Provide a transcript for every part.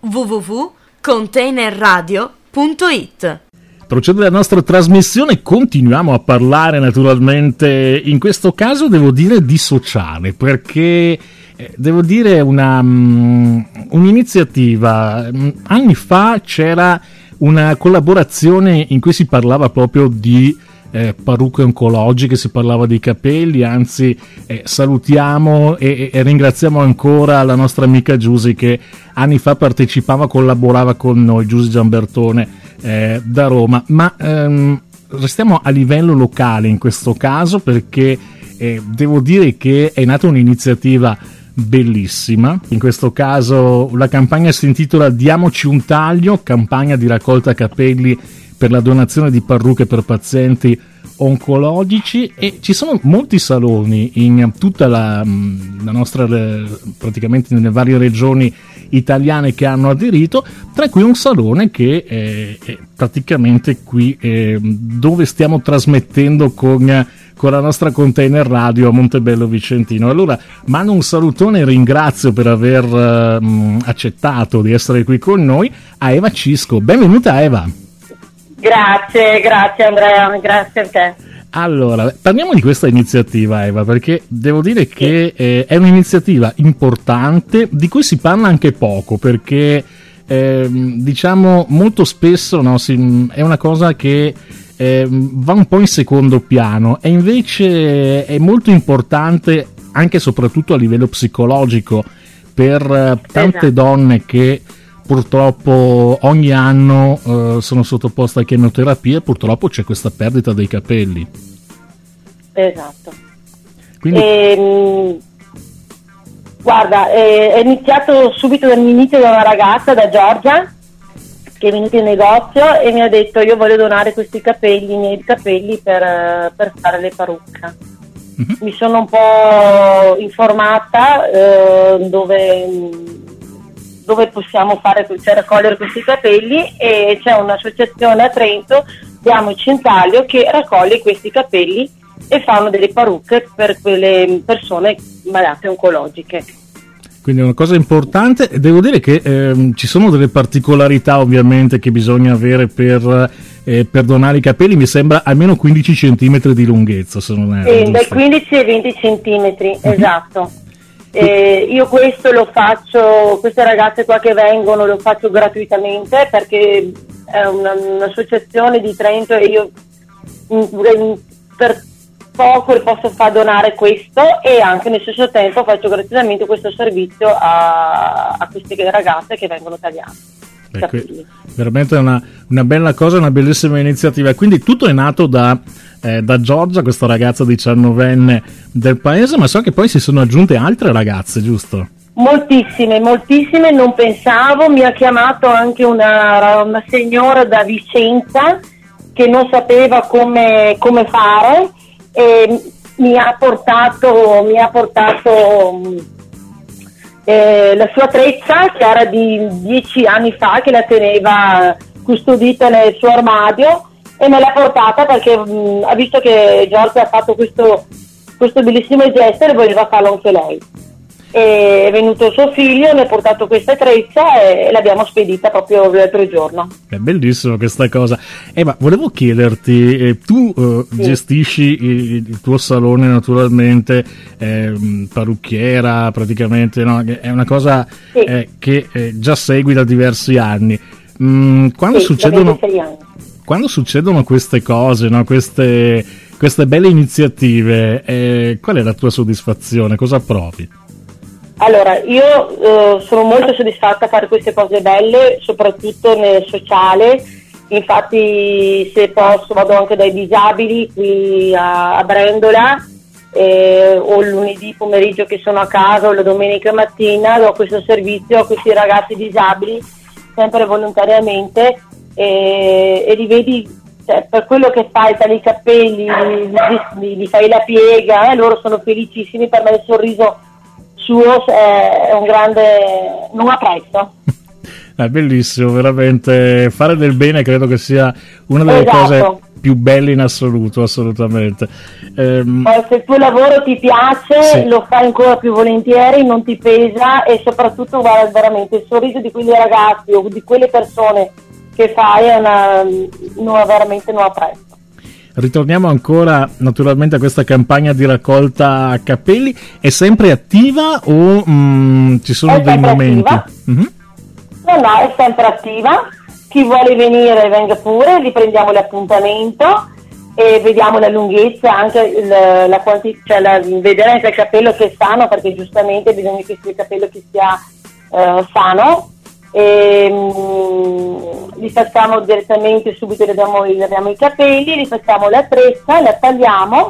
www.containerradio.it. Procede la nostra trasmissione, continuiamo a parlare naturalmente, in questo caso devo dire di sociale, perché devo dire un'iniziativa. Anni fa c'era una collaborazione in cui si parlava proprio di parrucche oncologiche, si parlava di capelli, anzi salutiamo e ringraziamo ancora la nostra amica Giusy che anni fa partecipava, collaborava con noi, Giusy Giambertone da Roma, ma restiamo a livello locale in questo caso, perché devo dire che è nata un'iniziativa bellissima. In questo caso la campagna si intitola Diamoci un taglio, campagna di raccolta capelli per la donazione di parrucche per pazienti oncologici, e ci sono molti saloni in tutta la nostra, praticamente nelle varie regioni italiane, che hanno aderito, tra cui un salone che è praticamente qui dove stiamo trasmettendo con la nostra Container Radio a Montebello Vicentino. Allora mando un salutone e ringrazio per aver accettato di essere qui con noi a Eva Cisco. Benvenuta Eva. Grazie Andrea, grazie a te. Allora, parliamo di questa iniziativa Eva, perché devo dire che è un'iniziativa importante di cui si parla anche poco, perché diciamo molto spesso è una cosa che va un po' in secondo piano, e invece è molto importante anche e soprattutto a livello psicologico per tante donne che purtroppo ogni anno sono sottoposte a chemioterapia, e purtroppo c'è questa perdita dei capelli. Esatto. Quindi... guarda, è iniziato subito dall'inizio da una ragazza da Giorgia che è venuta in negozio e mi ha detto: io voglio donare questi capelli, i miei capelli per fare le parrucche. Mm-hmm. Mi sono un po' informata dove possiamo raccogliere questi capelli, e c'è un'associazione a Trento, Diamoci un taglio, che raccoglie questi capelli e fanno delle parrucche per quelle persone malate oncologiche. Quindi è una cosa importante. Devo dire che ci sono delle particolarità ovviamente che bisogna avere per donare i capelli, mi sembra almeno 15 cm di lunghezza, se non erro. Dai 15 ai 20 cm, esatto. Io questo lo faccio, queste ragazze qua che vengono lo faccio gratuitamente, perché è un'associazione di Trento e io per poco le posso far donare questo, e anche nello stesso tempo faccio gratuitamente questo servizio a queste ragazze che vengono tagliate. Veramente una bella cosa, una bellissima iniziativa. Quindi tutto è nato da Giorgia, questa ragazza 19enne del paese, ma so che poi si sono aggiunte altre ragazze, giusto? Moltissime, non pensavo. Mi ha chiamato anche una signora da Vicenza che non sapeva come fare, e mi ha portato la sua treccia, che era di 10 anni fa, che la teneva custodita nel suo armadio, e me l'ha portata perché ha visto che Giorgia ha fatto questo bellissimo gesto e voleva farlo anche lei. E è venuto suo figlio, mi ha portato questa treccia e l'abbiamo spedita proprio l'altro giorno. È bellissimo questa cosa. Ma volevo chiederti, tu gestisci il tuo salone naturalmente, parrucchiera praticamente, no? È una cosa che già segui da diversi anni. Quando succedono queste cose, no? queste belle iniziative, qual è la tua soddisfazione? Cosa provi? Allora, io sono molto soddisfatta a fare queste cose belle, soprattutto nel sociale. Infatti, se posso, vado anche dai disabili qui a Brendola, o il lunedì pomeriggio che sono a casa, o la domenica mattina do questo servizio a questi ragazzi disabili, sempre volontariamente, e li vedi, cioè, per quello che fai, tagli i capelli, gli fai la piega, loro sono felicissimi. Per me il sorriso suo è un grande, non ha prezzo. È bellissimo, veramente fare del bene credo che sia una delle cose più belle in assoluto, assolutamente. Se il tuo lavoro ti piace, sì, lo fai ancora più volentieri, non ti pesa, e soprattutto guarda, veramente il sorriso di quei ragazzi o di quelle persone che fai è veramente non ha prezzo. Ritorniamo ancora naturalmente a questa campagna di raccolta capelli. È sempre attiva o ci sono dei momenti? Mm-hmm. No, è sempre attiva. Chi vuole venire venga pure, gli prendiamo l'appuntamento e vediamo la lunghezza, anche la quantità, cioè vedere anche il capello che è sano, perché giustamente bisogna che sia il capello che sia sano. E, li facciamo direttamente, subito gli abbiamo i capelli, li facciamo la treccia, la tagliamo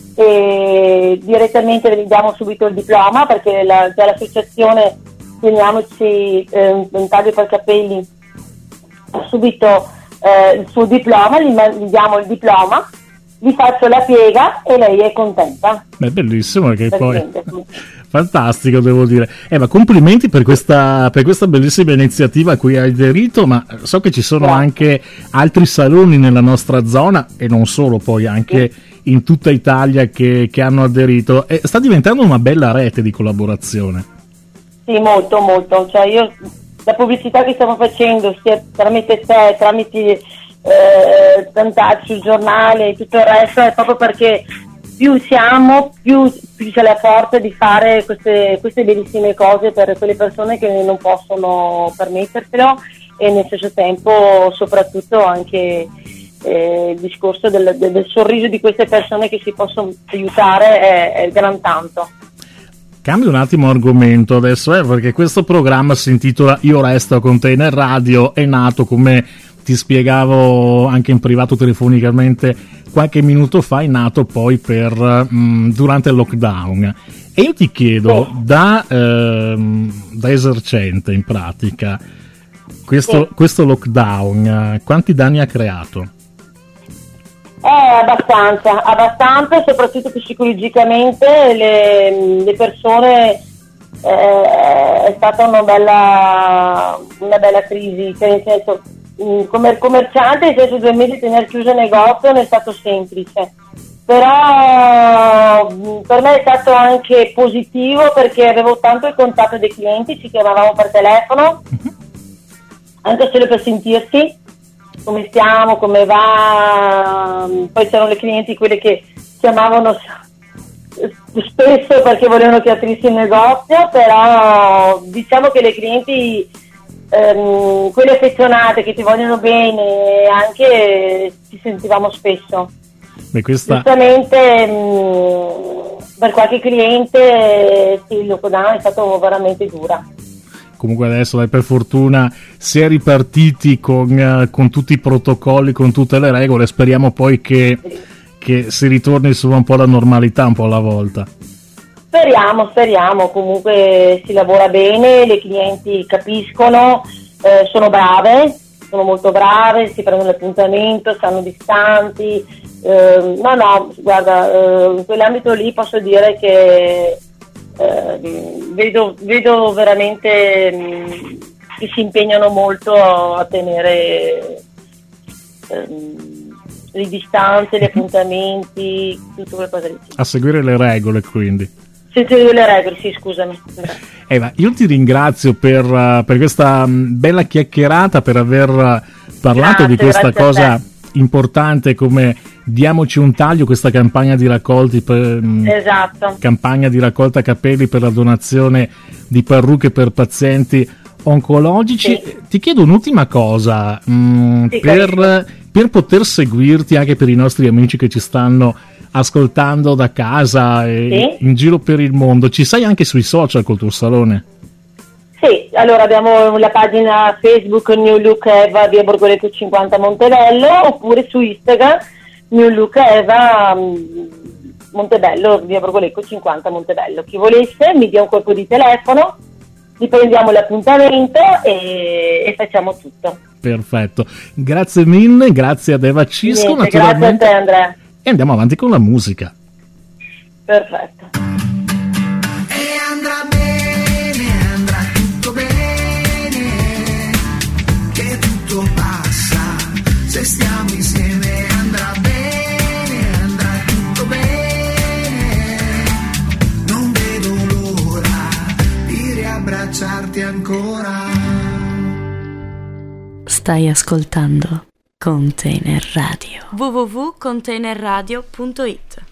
e direttamente gli diamo subito il diploma, perché già l'associazione teniamoci un taglio per capelli subito il suo diploma, gli diamo il diploma, gli faccio la piega e lei è contenta. Beh, bellissimo, che poi fantastico, devo dire. Ma complimenti per questa bellissima iniziativa a cui hai aderito, ma so che ci sono anche altri saloni nella nostra zona e non solo, poi anche in tutta Italia che hanno aderito, e sta diventando una bella rete di collaborazione. Sì, molto, molto. Cioè io, la pubblicità che stiamo facendo sia tramite te, tramite Tantacci sul giornale e tutto il resto, è proprio perché più siamo, più c'è la forza di fare queste bellissime cose per quelle persone che non possono permetterselo, e nel stesso tempo soprattutto anche il discorso del sorriso di queste persone che si possono aiutare è gran tanto. Cambio un attimo argomento adesso, perché questo programma si intitola Io resto con te nel radio, è nato, come ti spiegavo anche in privato telefonicamente qualche minuto fa, è nato poi durante il lockdown, e io ti chiedo da esercente in pratica questo lockdown quanti danni ha creato? Abbastanza, soprattutto psicologicamente le persone, è stata una bella crisi, cioè nel senso, come commerciante, nel senso 2 mesi tenere chiuso il negozio non è stato semplice, però per me è stato anche positivo, perché avevo tanto il contatto dei clienti, ci chiamavamo per telefono, anche solo per sentirsi come stiamo, come va. Poi c'erano le clienti, quelle che chiamavano spesso perché volevano che aprissi il negozio, però diciamo che le clienti, quelle affezionate che ti vogliono bene, anche ci sentivamo spesso. Giustamente per qualche cliente sì, il lockdown è stato veramente dura. Comunque adesso per fortuna si è ripartiti con tutti i protocolli, con tutte le regole. Speriamo poi che si ritorni insomma un po' alla normalità, un po' alla volta. Speriamo, comunque si lavora bene, le clienti capiscono, sono molto brave, si prendono l'appuntamento, stanno distanti, guarda, in quell'ambito lì posso dire che vedo veramente che si impegnano molto a tenere le distanze, gli appuntamenti, tutte quelle cose lì. A seguire le regole, quindi. Seguire le regole, sì, scusami. Io ti ringrazio per questa bella chiacchierata, per aver parlato di questa cosa importante come Diamoci un taglio, questa campagna di raccolti esatto. Campagna di raccolta capelli per la donazione di parrucche per pazienti oncologici. Sì. Ti chiedo un'ultima cosa, per poter seguirti, anche per i nostri amici che ci stanno ascoltando da casa e in giro per il mondo, ci sei anche sui social col tuo salone? Sì, allora abbiamo la pagina Facebook New Look Eva via Borgoletto 50 Montebello, oppure su Instagram New Look Eva Montebello via Borgoletto 50 Montebello. Chi volesse mi dia un colpo di telefono, gli prendiamo l'appuntamento e facciamo tutto. Perfetto, grazie mille, grazie ad Eva Cisco. Grazie a te, Andrea. E andiamo avanti con la musica. Perfetto. E andrà bene, andrà tutto bene, che tutto passa, se stiamo insieme andrà bene. Stai ascoltando Container Radio. www.containerradio.it